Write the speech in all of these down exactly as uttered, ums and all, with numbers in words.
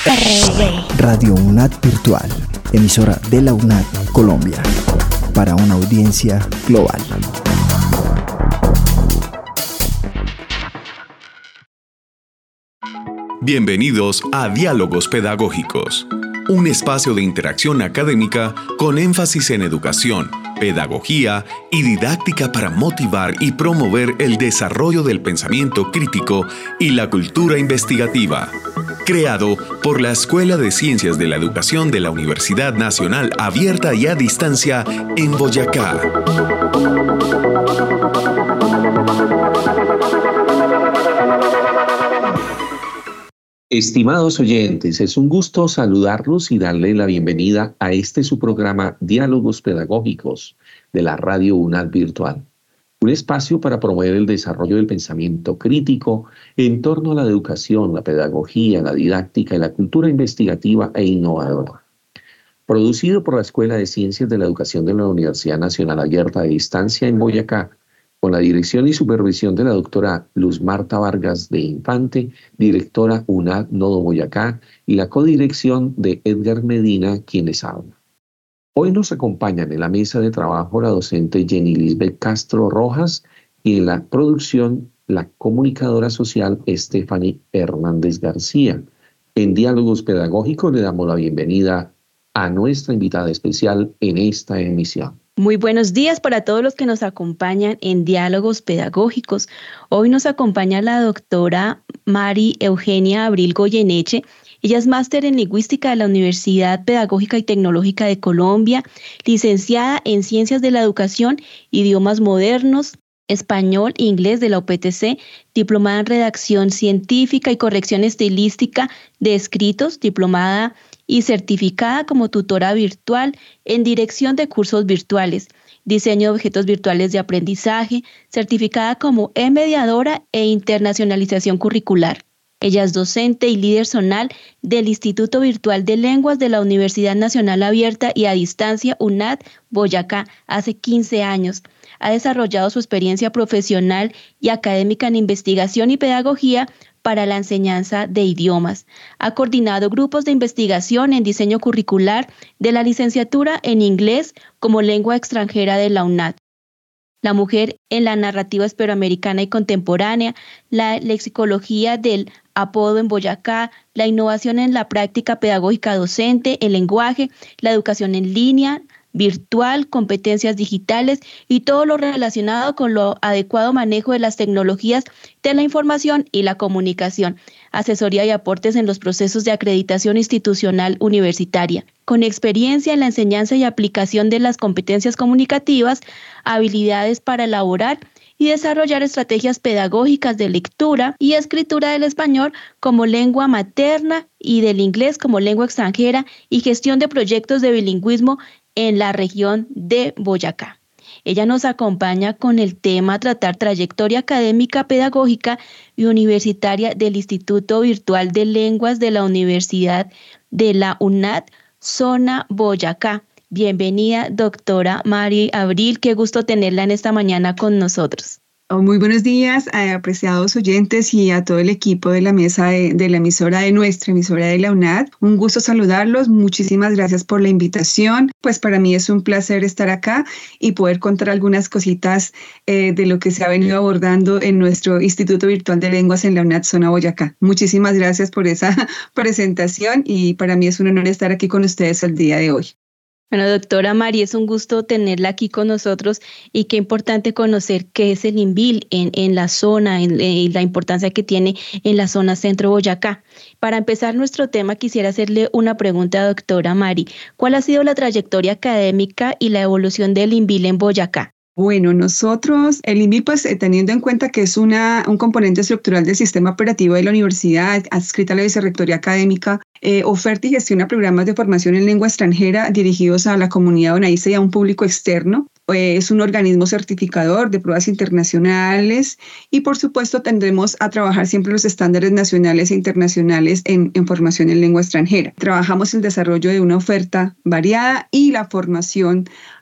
Radio UNAD Virtual, emisora de la UNAD Colombia, para una audiencia global. Bienvenidos a Diálogos Pedagógicos, un espacio de interacción académica con énfasis en educación, pedagogía y didáctica para motivar y promover el desarrollo del pensamiento crítico y la cultura investigativa. Creado por la Escuela de Ciencias de la Educación de la Universidad Nacional Abierta y a Distancia en Boyacá. Estimados oyentes, es un gusto saludarlos y darle la bienvenida a este su programa Diálogos Pedagógicos de la Radio UNAD Virtual. Un espacio para promover el desarrollo del pensamiento crítico en torno a la educación, la pedagogía, la didáctica y la cultura investigativa e innovadora. Producido por la Escuela de Ciencias de la Educación de la Universidad Nacional Abierta de Distancia en Boyacá, con la dirección y supervisión de la doctora Luz Marta Vargas de Infante, directora UNAD Nodo Boyacá, y la codirección de Edgar Medina, quien les habla. Hoy nos acompañan en la mesa de trabajo la docente Jenny Lisbeth Castro Rojas y en la producción la comunicadora social Stephanie Hernández García. En Diálogos Pedagógicos le damos la bienvenida a nuestra invitada especial en esta emisión. Muy buenos días para todos los que nos acompañan en Diálogos Pedagógicos. Hoy nos acompaña la doctora Mari Eugenia Abril Goyeneche. Ella es máster en Lingüística de la Universidad Pedagógica y Tecnológica de Colombia, licenciada en Ciencias de la Educación, Idiomas Modernos, Español e Inglés de la U P T C, diplomada en Redacción Científica y Corrección Estilística de Escritos, diplomada y certificada como tutora virtual en Dirección de Cursos Virtuales, Diseño de Objetos Virtuales de Aprendizaje, certificada como e-mediadora e internacionalización curricular. Ella es docente y líder zonal del Instituto Virtual de Lenguas de la Universidad Nacional Abierta y a Distancia UNAD Boyacá hace quince años. Ha desarrollado su experiencia profesional y académica en investigación y pedagogía para la enseñanza de idiomas. Ha coordinado grupos de investigación en diseño curricular de la licenciatura en inglés como lengua extranjera de la UNAD. La mujer en la narrativa hispanoamericana y contemporánea, la lexicología del apodo en Boyacá, la innovación en la práctica pedagógica docente, el lenguaje, la educación en línea, virtual, competencias digitales y todo lo relacionado con lo adecuado manejo de las tecnologías de la información y la comunicación, asesoría y aportes en los procesos de acreditación institucional universitaria, con experiencia en la enseñanza y aplicación de las competencias comunicativas, habilidades para elaborar y desarrollar estrategias pedagógicas de lectura y escritura del español como lengua materna y del inglés como lengua extranjera y gestión de proyectos de bilingüismo en la región de Boyacá. Ella nos acompaña con el tema tratar trayectoria académica, pedagógica y universitaria del Instituto Virtual de Lenguas de la Universidad de la UNAD, Zona Boyacá. Bienvenida, doctora Mari Abril. Qué gusto tenerla en esta mañana con nosotros. Oh, muy buenos días, a apreciados oyentes y a todo el equipo de la mesa de, de la emisora de nuestra emisora de la UNAD. Un gusto saludarlos. Muchísimas gracias por la invitación. Pues para mí es un placer estar acá y poder contar algunas cositas eh, de lo que se ha venido abordando en nuestro Instituto Virtual de Lenguas en la UNAD Zona Boyacá. Muchísimas gracias por esa presentación y para mí es un honor estar aquí con ustedes el día de hoy. Bueno, doctora Mari, es un gusto tenerla aquí con nosotros y qué importante conocer qué es el INVIL en, en la zona y en, la importancia que tiene en la zona centro Boyacá. Para empezar nuestro tema, quisiera hacerle una pregunta a doctora Mari. ¿Cuál ha sido la trayectoria académica y la evolución del INVIL en Boyacá? Bueno, nosotros, el INVIL, pues eh, teniendo en cuenta que es una, un componente estructural del sistema operativo de la universidad, adscrita a la Vicerrectoría Académica, eh, oferta y gestiona programas de formación en lengua extranjera dirigidos a la comunidad bonaerense y a un público externo. Eh, es un organismo certificador de pruebas internacionales y, por supuesto, tendremos a trabajar siempre los estándares nacionales e internacionales en, en formación en lengua extranjera. Trabajamos el desarrollo de una oferta variada y la formación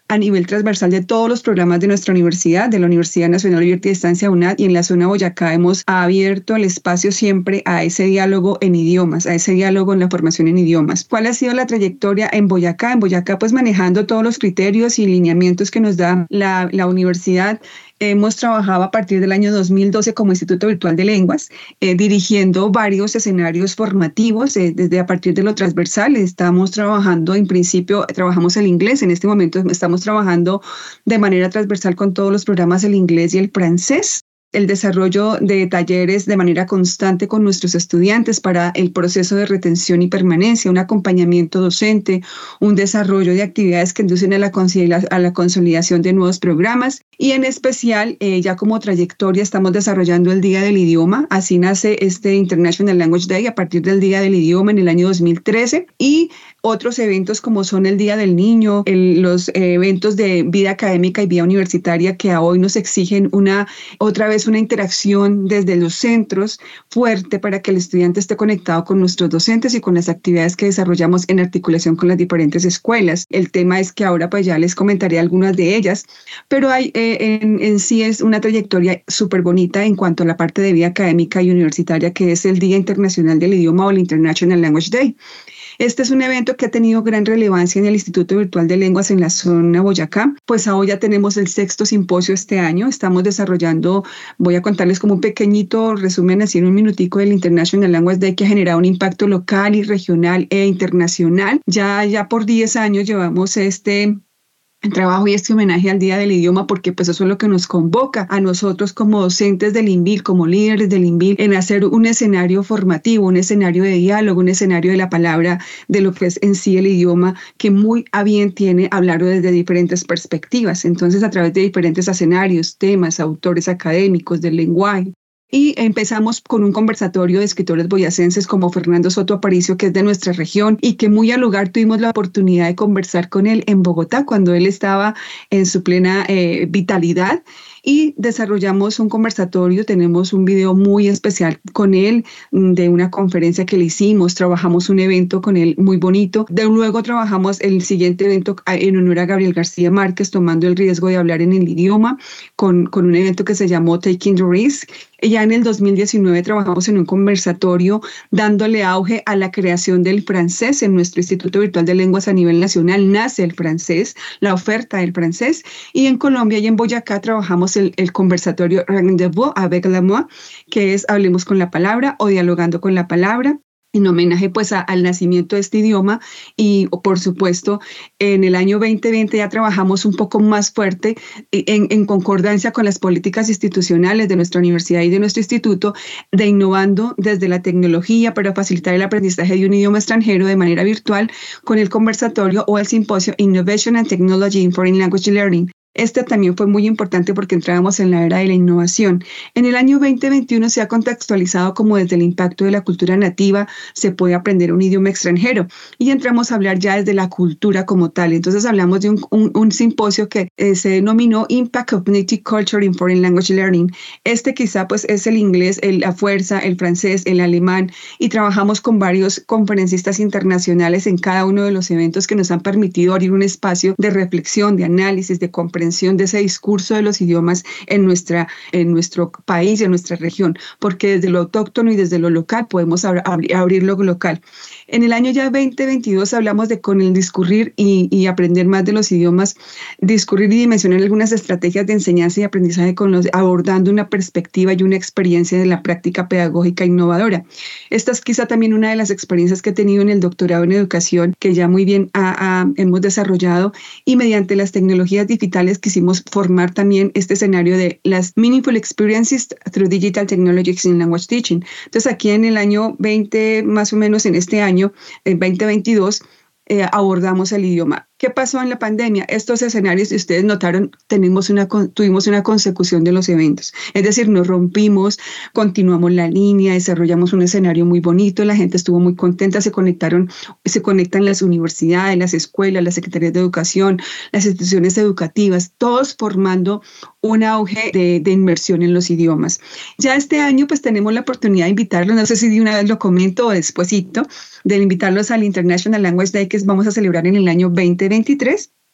a nivel transversal de todos los programas de nuestra universidad, de la Universidad Nacional Abierta y de Distancia UNAD, y en la zona Boyacá hemos abierto el espacio siempre a ese diálogo en idiomas, a ese diálogo en la formación en idiomas. ¿Cuál ha sido la trayectoria en Boyacá? En Boyacá, pues manejando todos los criterios y lineamientos que nos da la, la universidad. Hemos trabajado a partir del año dos mil doce como Instituto Virtual de Lenguas, eh, dirigiendo varios escenarios formativos eh, desde a partir de lo transversal. Estamos trabajando, en principio, trabajamos el inglés. En este momento estamos trabajando de manera transversal con todos los programas el inglés y el francés. El desarrollo de talleres de manera constante con nuestros estudiantes para el proceso de retención y permanencia, un acompañamiento docente, un desarrollo de actividades que inducen a la, a la consolidación de nuevos programas y en especial eh, ya como trayectoria estamos desarrollando el Día del Idioma. Así nace este International Language Day a partir del Día del Idioma en el año dos mil trece y otros eventos como son el Día del Niño, el, los eh, eventos de vida académica y vida universitaria que a hoy nos exigen una otra vez una interacción desde los centros fuerte para que el estudiante esté conectado con nuestros docentes y con las actividades que desarrollamos en articulación con las diferentes escuelas. El tema es que ahora pues ya les comentaré algunas de ellas, pero hay, eh, en, en sí es una trayectoria súper bonita en cuanto a la parte de vida académica y universitaria, que es el Día Internacional del Idioma o el International Language Day. Este es un evento que ha tenido gran relevancia en el Instituto Virtual de Lenguas en la zona Boyacá. Pues ahora ya tenemos el sexto simposio este año. Estamos desarrollando, voy a contarles como un pequeñito resumen así en un minutico del International Language Day, que ha generado un impacto local y regional e internacional. Ya, ya por diez años llevamos este trabajo y este homenaje al Día del Idioma, porque pues eso es lo que nos convoca a nosotros como docentes del INVIL, como líderes del INVIL, en hacer un escenario formativo, un escenario de diálogo, un escenario de la palabra, de lo que es en sí el idioma, que muy a bien tiene hablarlo desde diferentes perspectivas. Entonces, a través de diferentes escenarios, temas, autores académicos, del lenguaje. Y empezamos con un conversatorio de escritores boyacenses como Fernando Soto Aparicio, que es de nuestra región y que muy al lugar tuvimos la oportunidad de conversar con él en Bogotá cuando él estaba en su plena eh, vitalidad. Y desarrollamos un conversatorio, tenemos un video muy especial con él de una conferencia que le hicimos, trabajamos un evento con él muy bonito. De luego trabajamos el siguiente evento en honor a Gabriel García Márquez, tomando el riesgo de hablar en el idioma, con, con un evento que se llamó Taking the Risk. Ya en el dos mil diecinueve trabajamos en un conversatorio dándole auge a la creación del francés en nuestro Instituto Virtual de Lenguas a nivel nacional. Nace el francés, la oferta del francés. Y en Colombia y en Boyacá trabajamos el, el conversatorio Rendez-vous avec la moi, que es Hablemos con la Palabra o Dialogando con la Palabra, en homenaje pues a, al nacimiento de este idioma. Y por supuesto en el año veinte veinte ya trabajamos un poco más fuerte en, en concordancia con las políticas institucionales de nuestra universidad y de nuestro instituto, de innovando desde la tecnología para facilitar el aprendizaje de un idioma extranjero de manera virtual con el conversatorio o el simposio Innovation and Technology in Foreign Language Learning. Este también fue muy importante porque entrábamos en la era de la innovación. En el año veinte veintiuno se ha contextualizado como desde el impacto de la cultura nativa se puede aprender un idioma extranjero y entramos a hablar ya desde la cultura como tal. Entonces hablamos de un, un, un simposio que eh, se denominó Impact of Native Culture in Foreign Language Learning. Este quizá pues es el inglés, el, la fuerza, el francés, el alemán, y trabajamos con varios conferencistas internacionales en cada uno de los eventos que nos han permitido abrir un espacio de reflexión, de análisis, de comprensión de ese discurso de los idiomas en, nuestra, en nuestro país y en nuestra región, porque desde lo autóctono y desde lo local podemos ab- ab- abrir lo local. En el año ya veinte veintidós hablamos de con el discurrir y, y aprender más de los idiomas, discurrir y dimensionar algunas estrategias de enseñanza y aprendizaje con los, abordando una perspectiva y una experiencia de la práctica pedagógica innovadora. Esta es quizá también una de las experiencias que he tenido en el doctorado en educación, que ya muy bien ha, ha, hemos desarrollado, y mediante las tecnologías digitales quisimos formar también este escenario de las Meaningful Experiences Through Digital Technologies in Language Teaching. Entonces aquí en el año veinte, más o menos en este año, en veinte veintidós, eh, abordamos el idioma. ¿Qué pasó en la pandemia? Estos escenarios, si ustedes notaron, tenemos una, tuvimos una consecución de los eventos. Es decir, nos rompimos, continuamos la línea, desarrollamos un escenario muy bonito, la gente estuvo muy contenta, se conectaron, se conectan las universidades, las escuelas, las secretarías de educación, las instituciones educativas, todos formando un auge de, de inmersión en los idiomas. Ya este año pues tenemos la oportunidad de invitarlos, no sé si de una vez lo comento o despuesito, de invitarlos al International Language Day que vamos a celebrar en el año veinte veintitrés.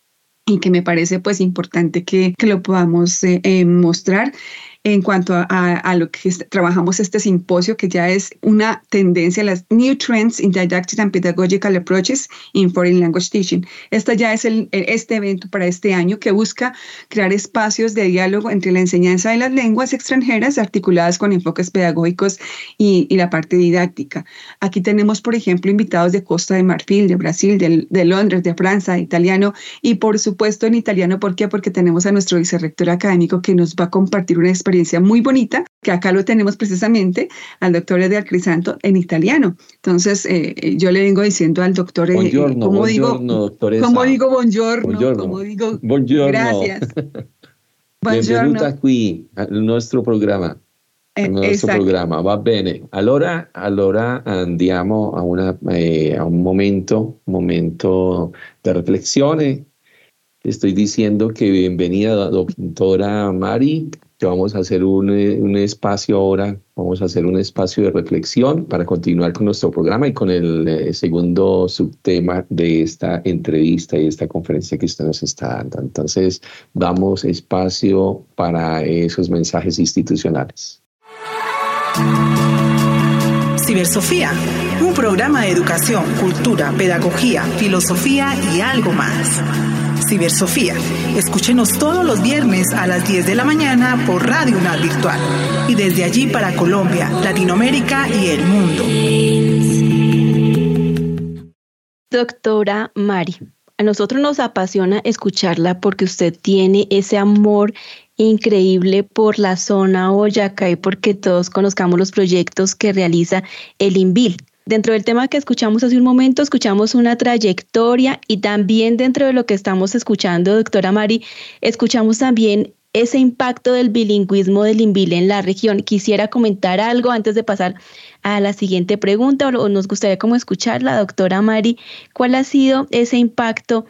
y que me parece pues importante que, que lo podamos eh, eh, mostrar. En cuanto a, a, a lo que est- trabajamos este simposio, que ya es una tendencia, las New Trends in Didactic and Pedagogical Approaches in Foreign Language Teaching. Este ya es el, este evento para este año que busca crear espacios de diálogo entre la enseñanza de las lenguas extranjeras articuladas con enfoques pedagógicos y, y la parte didáctica. Aquí tenemos, por ejemplo, invitados de Costa de Marfil, de Brasil, de, de Londres, de Francia, de italiano y por supuesto en italiano. ¿Por qué? Porque tenemos a nuestro vicerrector académico que nos va a compartir una experiencia experiencia muy bonita, que acá lo tenemos precisamente al doctor Edgar Crisanto en italiano. Entonces, eh, yo le vengo diciendo al doctor, eh, buongiorno, ¿cómo buongiorno, digo, doctoressa. ¿cómo digo buongiorno? Buongiorno. ¿Cómo digo buongiorno. Gracias? Benvenuta qui al nostro programma. Al nostro Esatto. programma, va bene. Allora, allora andiamo a, una, eh, a un momento, momento de reflexione. Estoy diciendo que bienvenida, doctora Mari, que vamos a hacer un, un espacio ahora, vamos a hacer un espacio de reflexión para continuar con nuestro programa y con el eh, segundo subtema de esta entrevista y esta conferencia que usted nos está dando. Entonces, damos espacio para esos mensajes institucionales. Cibersofía, un programa de educación, cultura, pedagogía, filosofía y algo más. Cibersofía, escúchenos todos los viernes a las diez de la mañana por Radio UNAD Virtual y desde allí para Colombia, Latinoamérica y el mundo. Doctora Mari, a nosotros nos apasiona escucharla porque usted tiene ese amor increíble por la zona Boyacá y porque todos conozcamos los proyectos que realiza el INVIL. Dentro del tema que escuchamos hace un momento, escuchamos una trayectoria y también dentro de lo que estamos escuchando, doctora Mari, escuchamos también ese impacto del bilingüismo del INVIL en la región. Quisiera comentar algo antes de pasar a la siguiente pregunta, o nos gustaría como escuchar la doctora Mari, ¿cuál ha sido ese impacto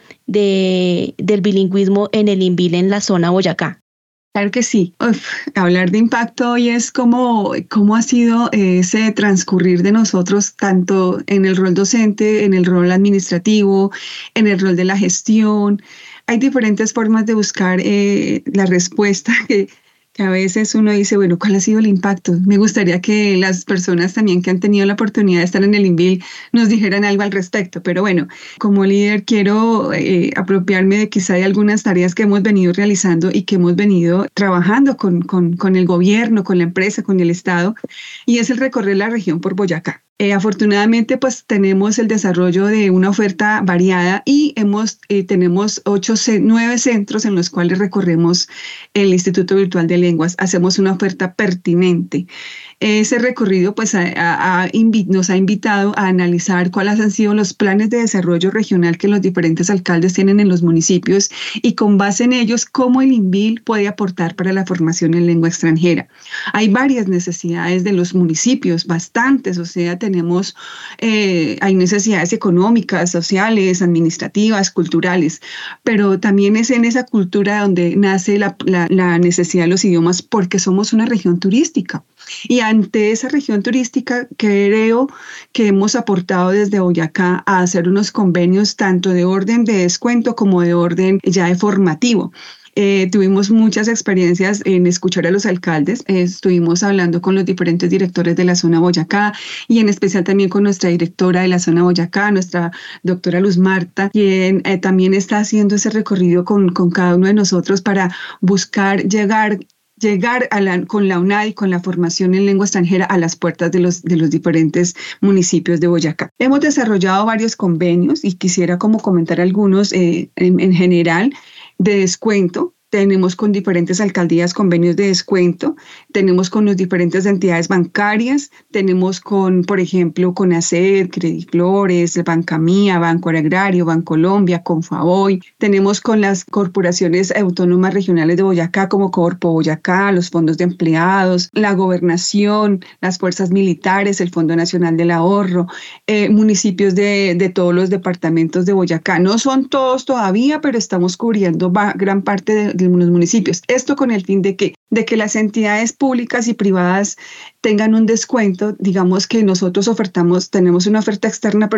de, del bilingüismo en el INVIL en la zona Boyacá? Claro que sí. Uf, hablar de impacto hoy es como cómo ha sido ese transcurrir de nosotros, tanto en el rol docente, en el rol administrativo, en el rol de la gestión. Hay diferentes formas de buscar eh, la respuesta que, que a veces uno dice, bueno, ¿cuál ha sido el impacto? Me gustaría que las personas también que han tenido la oportunidad de estar en el INVIL nos dijeran algo al respecto. Pero bueno, como líder quiero eh, apropiarme de quizá de algunas tareas que hemos venido realizando y que hemos venido trabajando con, con, con el gobierno, con la empresa, con el Estado, y es el recorrer la región por Boyacá. Eh, afortunadamente, pues tenemos el desarrollo de una oferta variada y hemos, eh, tenemos ocho, nueve centros en los cuales recorremos el Instituto Virtual de Lenguas. Hacemos una oferta pertinente. Ese recorrido pues a, a, a invi- nos ha invitado a analizar cuáles han sido los planes de desarrollo regional que los diferentes alcaldes tienen en los municipios y con base en ellos cómo el INVIL puede aportar para la formación en lengua extranjera. Hay varias necesidades de los municipios, bastantes, o sea, tenemos, eh, hay necesidades económicas, sociales, administrativas, culturales, pero también es en esa cultura donde nace la, la, la necesidad de los idiomas porque somos una región turística. Y ante esa región turística creo que hemos aportado desde Boyacá a hacer unos convenios tanto de orden de descuento como de orden ya de formativo. Eh, tuvimos muchas experiencias en escuchar a los alcaldes, eh, estuvimos hablando con los diferentes directores de la zona Boyacá y en especial también con nuestra directora de la zona Boyacá, nuestra doctora Luz Marta, quien eh, también está haciendo ese recorrido con, con cada uno de nosotros para buscar llegar llegar a la, con la UNAD y con la formación en lengua extranjera a las puertas de los, de los diferentes municipios de Boyacá. Hemos desarrollado varios convenios y quisiera como comentar algunos eh, en, en general de descuento. Tenemos con diferentes alcaldías convenios de descuento, tenemos con las diferentes entidades bancarias, tenemos con, por ejemplo, con ACED, Crediflores, Banca Mía, Banco Agrario, Bancolombia, Confavoy, tenemos con las corporaciones autónomas regionales de Boyacá como Corpo Boyacá, los fondos de empleados, la gobernación, las fuerzas militares, el Fondo Nacional del Ahorro, eh, municipios de, de todos los departamentos de Boyacá. No son todos todavía, pero estamos cubriendo va, gran parte de de los municipios. Esto con el fin de que, de que las entidades públicas y privadas tengan un descuento, digamos que nosotros ofertamos, tenemos una oferta externa, pero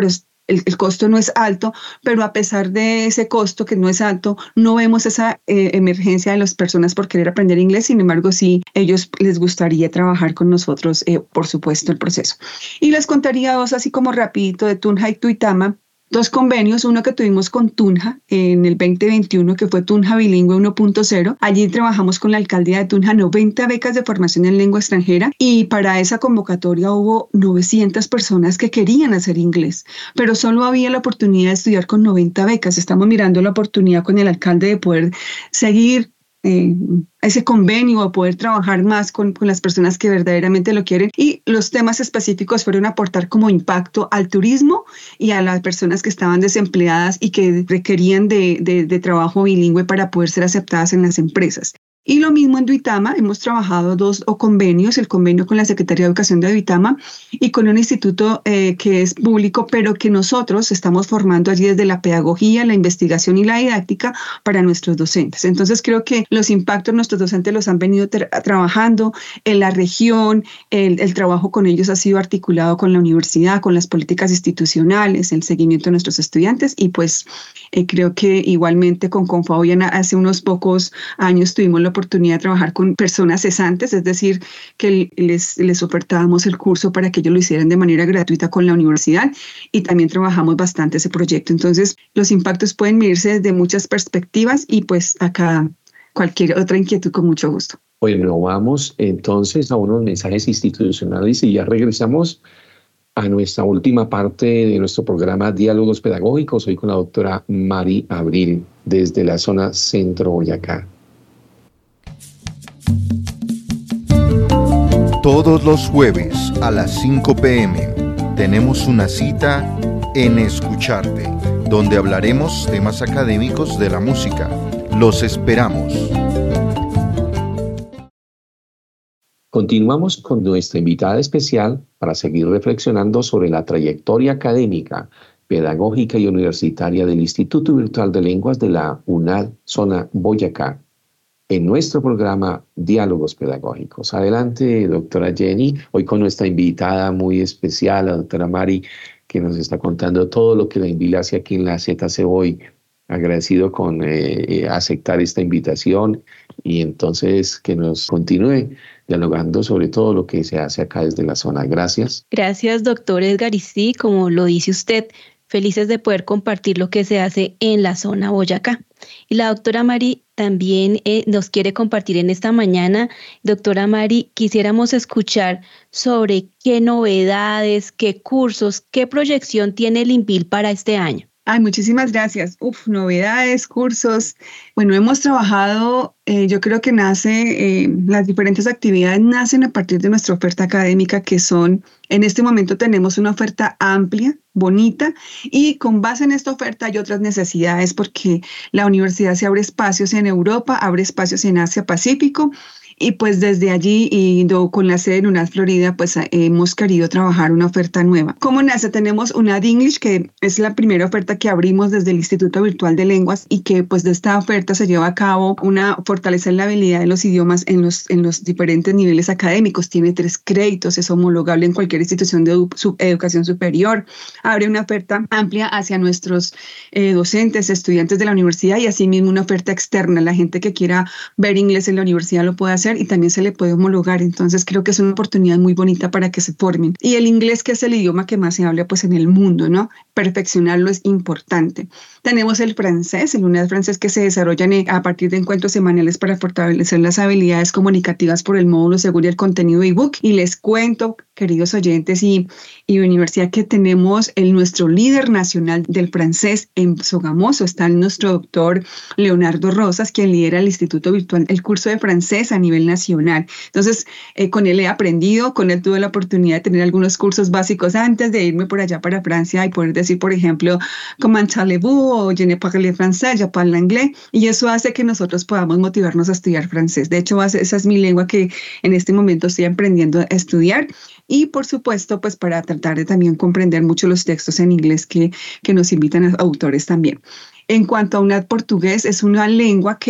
El, el costo no es alto, pero a pesar de ese costo que no es alto, no vemos esa eh, emergencia de las personas por querer aprender inglés. Sin embargo, sí, ellos les gustaría trabajar con nosotros, eh, por supuesto, el proceso. Y les contaría dos así como rapidito de Tunja y Tuitama. Dos convenios, uno que tuvimos con Tunja en el veinte veintiuno, que fue Tunja Bilingüe uno punto cero. Allí trabajamos con la alcaldía de Tunja noventa becas de formación en lengua extranjera y para esa convocatoria hubo novecientas personas que querían hacer inglés, pero solo había la oportunidad de estudiar con noventa becas. Estamos mirando la oportunidad con el alcalde de poder seguir Eh, ese convenio o poder trabajar más con, con las personas que verdaderamente lo quieren, y los temas específicos fueron aportar como impacto al turismo y a las personas que estaban desempleadas y que requerían de, de, de trabajo bilingüe para poder ser aceptadas en las empresas. Y lo mismo en Duitama, hemos trabajado dos o convenios, el convenio con la Secretaría de Educación de Duitama y con un instituto eh, que es público, pero que nosotros estamos formando allí desde la pedagogía, la investigación y la didáctica para nuestros docentes. Entonces creo que los impactos nuestros docentes los han venido tra- trabajando en la región, el, el trabajo con ellos ha sido articulado con la universidad, con las políticas institucionales, el seguimiento de nuestros estudiantes y pues eh, creo que igualmente con Confabiana hace unos pocos años tuvimos la oportunidad de trabajar con personas cesantes, es decir, que les, les ofertábamos el curso para que ellos lo hicieran de manera gratuita con la universidad y también trabajamos bastante ese proyecto. Entonces, los impactos pueden medirse desde muchas perspectivas y pues acá cualquier otra inquietud con mucho gusto. Bueno, vamos entonces a unos mensajes institucionales y ya regresamos a nuestra última parte de nuestro programa Diálogos Pedagógicos, hoy con la doctora Mari Abril desde la zona Centro Boyacá. Todos los jueves a las cinco p m tenemos una cita en Escucharte, donde hablaremos temas académicos de la música. Los esperamos. Continuamos con nuestra invitada especial para seguir reflexionando sobre la trayectoria académica, pedagógica y universitaria del Instituto Virtual de Lenguas de la UNAD Zona Boyacá, en nuestro programa Diálogos Pedagógicos. Adelante, doctora Jenny, hoy con nuestra invitada muy especial, la doctora Mari, que nos está contando todo lo que la Envil hace aquí en la Z C hoy. Agradecido con eh, aceptar esta invitación y entonces que nos continúe dialogando sobre todo lo que se hace acá desde la zona. Gracias. Gracias, doctor Edgar. Y sí, como lo dice usted, felices de poder compartir lo que se hace en la zona Boyacá. Y la doctora Mari también eh, nos quiere compartir en esta mañana. Doctora Mari, quisiéramos escuchar sobre qué novedades, qué cursos, qué proyección tiene el Envil para este año. Ay, muchísimas gracias. Uf, novedades, cursos. Bueno, hemos trabajado, eh, yo creo que nace, eh, las diferentes actividades nacen a partir de nuestra oferta académica, que son, en este momento tenemos una oferta amplia, bonita, y con base en esta oferta hay otras necesidades porque la universidad se abre espacios en Europa, abre espacios en Asia Pacífico. Y pues desde allí, y con la sede en UNAD Florida, pues hemos querido trabajar una oferta nueva. ¿Cómo nace? Tenemos UNAD English, que es la primera oferta que abrimos desde el Instituto Virtual de Lenguas y que pues de esta oferta se lleva a cabo una fortalecer la habilidad de los idiomas en los, en los diferentes niveles académicos. Tiene tres créditos, es homologable en cualquier institución de edu- sub- educación superior. Abre una oferta amplia hacia nuestros eh, docentes, estudiantes de la universidad y asimismo una oferta externa. La gente que quiera ver inglés en la universidad lo puede hacer y también se le puede homologar. Entonces creo que es una oportunidad muy bonita para que se formen. Y el inglés, que es el idioma que más se habla pues en el mundo, ¿no? Perfeccionarlo es importante. Tenemos el francés, el UNAD francés, que se desarrollan a partir de encuentros semanales para fortalecer las habilidades comunicativas por el módulo según el contenido ebook. Y les cuento, queridos oyentes y, y universidad, que tenemos el, nuestro líder nacional del francés en Sogamoso. Está el, nuestro doctor Leonardo Rosas, quien lidera el Instituto Virtual, el curso de francés a nivel nacional. Entonces, eh, con él he aprendido, con él tuve la oportunidad de tener algunos cursos básicos antes de irme por allá para Francia y poder decir, por ejemplo, comment allez-vous o je ne parle français, je parle anglais, y eso hace que nosotros podamos motivarnos a estudiar francés. De hecho, esa es mi lengua que en este momento estoy aprendiendo a estudiar y, por supuesto, pues para tratar de también comprender mucho los textos en inglés que, que nos invitan a autores también. En cuanto a UNAD portugués, es una lengua que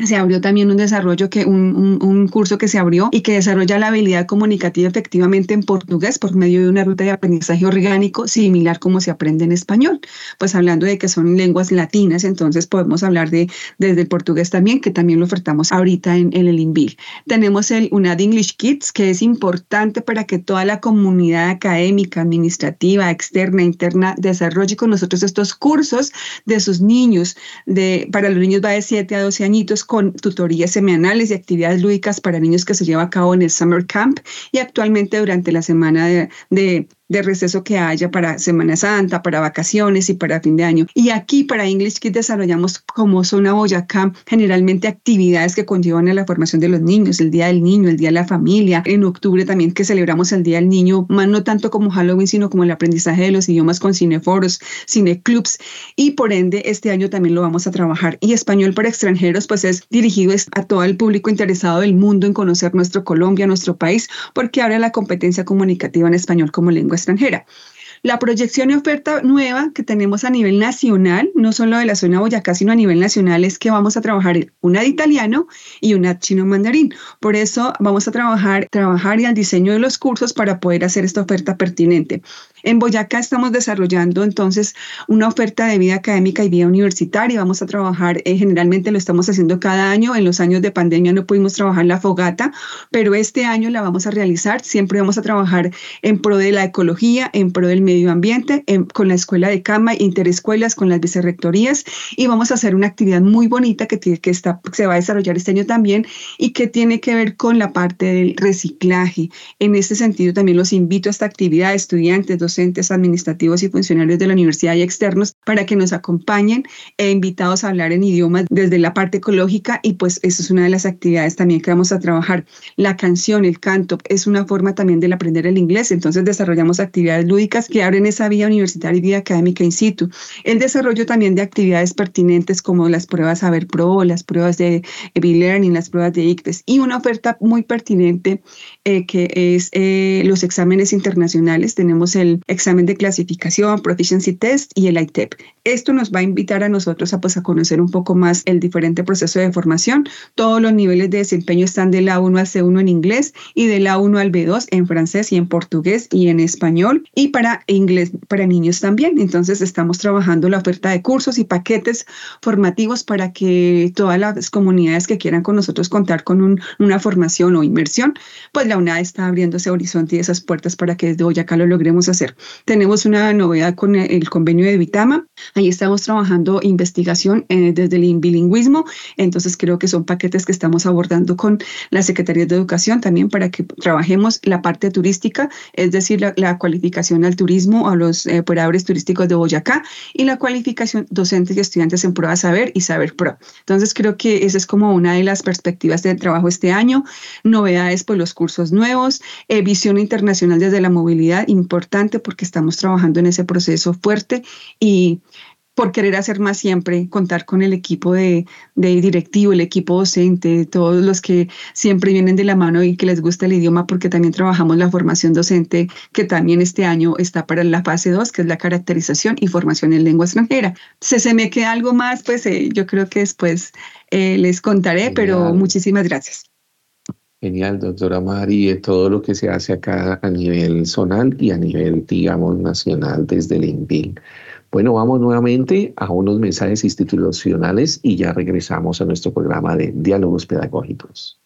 se abrió también un desarrollo, que un, un, un curso que se abrió y que desarrolla la habilidad comunicativa efectivamente en portugués por medio de una ruta de aprendizaje orgánico similar como se aprende en español. Pues hablando de que son lenguas latinas, entonces podemos hablar de desde el portugués también, que también lo ofertamos ahorita en, en el INVIL. Tenemos el UNAD English Kids, que es importante para que toda la comunidad académica, administrativa, externa, interna, desarrolle con nosotros estos cursos de sus niños. De, para los niños va de siete a doce añitos, con tutorías semanales y actividades lúdicas para niños que se lleva a cabo en el Summer Camp y actualmente durante la semana de, de de receso que haya para Semana Santa, para vacaciones y para fin de año. Y aquí para English Kids desarrollamos como Zona Boyacá generalmente actividades que conllevan a la formación de los niños, el Día del Niño, el Día de la Familia, en octubre también que celebramos el Día del Niño, más no tanto como Halloween, sino como el aprendizaje de los idiomas con cineforos, cineclubs, y por ende este año también lo vamos a trabajar. Y Español para Extranjeros pues es dirigido a todo el público interesado del mundo en conocer nuestro Colombia, nuestro país, porque abre la competencia comunicativa en español como lengua extranjera. La proyección y oferta nueva que tenemos a nivel nacional, no solo de la zona Boyacá, sino a nivel nacional, es que vamos a trabajar una de italiano y una chino mandarín. Por eso vamos a trabajar, trabajar y al diseño de los cursos para poder hacer esta oferta pertinente. En Boyacá estamos desarrollando entonces una oferta de vida académica y vida universitaria. Vamos a trabajar, eh, generalmente lo estamos haciendo cada año. En los años de pandemia no pudimos trabajar la fogata, pero este año la vamos a realizar. Siempre vamos a trabajar en pro de la ecología, en pro del medio ambiente, en, con la escuela de Cama, interescuelas, con las vicerrectorías, y vamos a hacer una actividad muy bonita que, que está, se va a desarrollar este año también y que tiene que ver con la parte del reciclaje. En este sentido también los invito a esta actividad, estudiantes, docentes, administrativos y funcionarios de la universidad y externos, para que nos acompañen, e invitados a hablar en idiomas desde la parte ecológica, y pues eso es una de las actividades también que vamos a trabajar. La canción, el canto, es una forma también del aprender el inglés, entonces desarrollamos actividades lúdicas que abren esa vía universitaria y vida académica in situ. El desarrollo también de actividades pertinentes como las pruebas Saber Pro, las pruebas de B-Learning, las pruebas de I C T E S, y una oferta muy pertinente eh, que es eh, los exámenes internacionales. Tenemos el examen de clasificación, Proficiency Test y el I T E P. Esto nos va a invitar a nosotros a, pues, a conocer un poco más el diferente proceso de formación. Todos los niveles de desempeño están del A uno al C uno en inglés y del A uno al B dos en francés y en portugués y en español, y para inglés para niños también. Entonces estamos trabajando la oferta de cursos y paquetes formativos para que todas las comunidades que quieran con nosotros contar con un, una formación o inmersión, pues la UNAD está abriendo ese horizonte y esas puertas para que desde Boyacá lo logremos hacer. Tenemos una novedad con el convenio de Vitama. Ahí estamos trabajando investigación eh, desde el bilingüismo. Entonces creo que son paquetes que estamos abordando con la Secretaría de Educación también para que trabajemos la parte turística, es decir, la, la cualificación al turismo, a los eh, operadores turísticos de Boyacá, y la cualificación docentes y estudiantes en Prueba Saber y Saber Pro. Entonces creo que esa es como una de las perspectivas del trabajo este año. Novedades, pues los cursos nuevos, eh, visión internacional desde la movilidad, importante porque estamos trabajando en ese proceso fuerte, y por querer hacer más siempre, contar con el equipo de, de directivo, el equipo docente, todos los que siempre vienen de la mano y que les gusta el idioma, porque también trabajamos la formación docente, que también este año está para la fase dos, que es la caracterización y formación en lengua extranjera. Si se me queda algo más, pues eh, yo creo que después eh, les contaré, Genial. Pero muchísimas gracias. Genial, doctora Mari, todo lo que se hace acá a nivel zonal y a nivel, digamos, nacional desde el INVIL. Bueno, vamos nuevamente a unos mensajes institucionales y ya regresamos a nuestro programa de Diálogos Pedagógicos.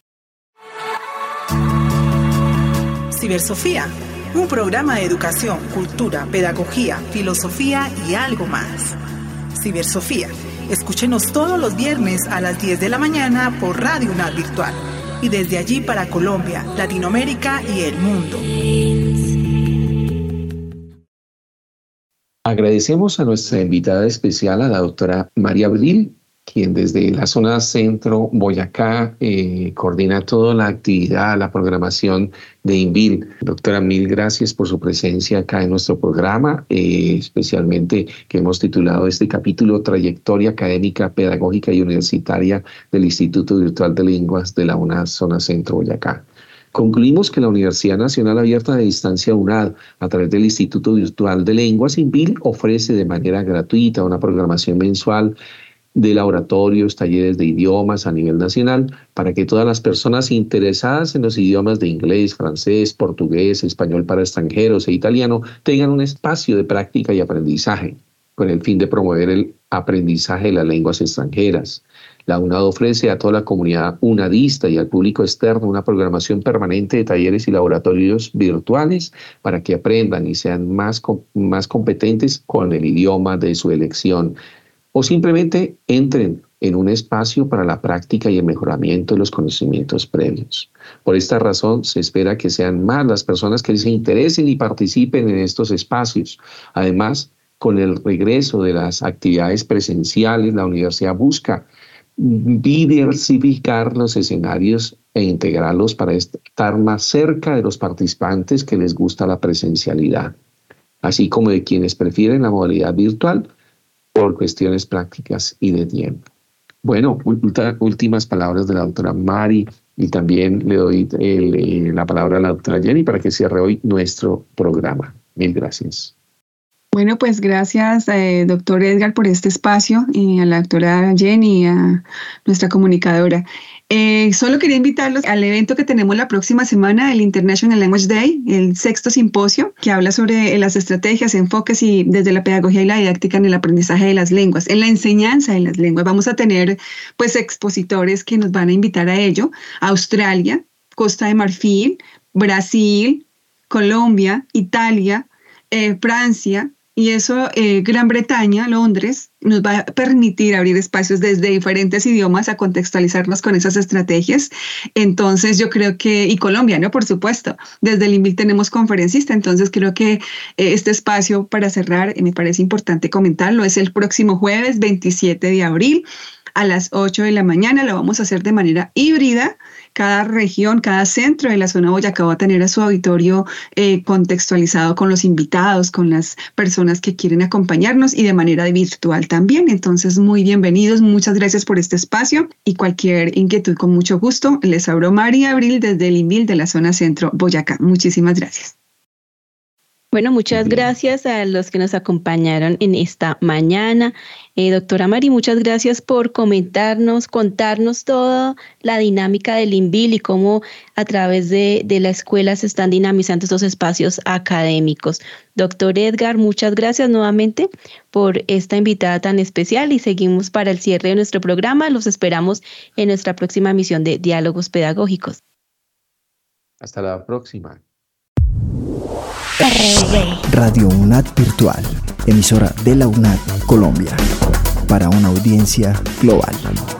Cibersofía, un programa de educación, cultura, pedagogía, filosofía y algo más. Cibersofía, escúchenos todos los viernes a las diez de la mañana por Radio UNAD Virtual, y desde allí para Colombia, Latinoamérica y el mundo. Agradecemos a nuestra invitada especial, a la doctora María Abril, quien desde la zona centro Boyacá eh, coordina toda la actividad, la programación de INVIL. Doctora, mil gracias por su presencia acá en nuestro programa, eh, especialmente que hemos titulado este capítulo Trayectoria Académica, Pedagógica y Universitaria del Instituto Virtual de Lenguas de la UNAD Zona Centro Boyacá. Concluimos que la Universidad Nacional Abierta de Distancia UNAD, a través del Instituto Virtual de Lenguas INVIL, ofrece de manera gratuita una programación mensual de laboratorios, talleres de idiomas a nivel nacional, para que todas las personas interesadas en los idiomas de inglés, francés, portugués, español para extranjeros e italiano tengan un espacio de práctica y aprendizaje, con el fin de promover el aprendizaje de las lenguas extranjeras. La UNAD ofrece a toda la comunidad unadista y al público externo una programación permanente de talleres y laboratorios virtuales para que aprendan y sean más, más competentes con el idioma de su elección, o simplemente entren en un espacio para la práctica y el mejoramiento de los conocimientos previos. Por esta razón, se espera que sean más las personas que se interesen y participen en estos espacios. Además, con el regreso de las actividades presenciales, la universidad busca diversificar los escenarios e integrarlos para estar más cerca de los participantes que les gusta la presencialidad, así como de quienes prefieren la modalidad virtual por cuestiones prácticas y de tiempo. Bueno, últimas palabras de la doctora Mari, y también le doy el, la palabra a la doctora Jenny para que cierre hoy nuestro programa. Mil gracias. Bueno, pues gracias, eh, doctor Edgar, por este espacio, y a la doctora Jenny y a nuestra comunicadora. Eh, solo quería invitarlos al evento que tenemos la próxima semana, el International Language Day, el sexto simposio, que habla sobre las estrategias, enfoques y desde la pedagogía y la didáctica en el aprendizaje de las lenguas, en la enseñanza de las lenguas. Vamos a tener pues expositores que nos van a invitar a ello: Australia, Costa de Marfil, Brasil, Colombia, Italia, eh, Francia. Y eso, eh, Gran Bretaña, Londres, nos va a permitir abrir espacios desde diferentes idiomas a contextualizarnos con esas estrategias. Entonces yo creo que, y Colombia, ¿no? Por supuesto, desde el INVIL tenemos conferencista, entonces creo que eh, este espacio, para cerrar, eh, me parece importante comentarlo, es el próximo jueves veintisiete de abril a las ocho de la mañana. Lo vamos a hacer de manera híbrida. Cada región, cada centro de la zona Boyacá va a tener a su auditorio eh, contextualizado con los invitados, con las personas que quieren acompañarnos, y de manera virtual también. Entonces, muy bienvenidos. Muchas gracias por este espacio, y cualquier inquietud, con mucho gusto. Les habló María Abril desde el INVIL de la zona centro Boyacá. Muchísimas gracias. Bueno, muchas gracias a los que nos acompañaron en esta mañana. Eh, doctora Mari, muchas gracias por comentarnos, contarnos toda la dinámica del INVIL y cómo a través de, de la escuela se están dinamizando estos espacios académicos. Doctor Edgar, muchas gracias nuevamente por esta invitada tan especial, y seguimos para el cierre de nuestro programa. Los esperamos en nuestra próxima emisión de Diálogos Pedagógicos. Hasta la próxima. Radio UNAD Virtual, emisora de la UNAD Colombia, para una audiencia global.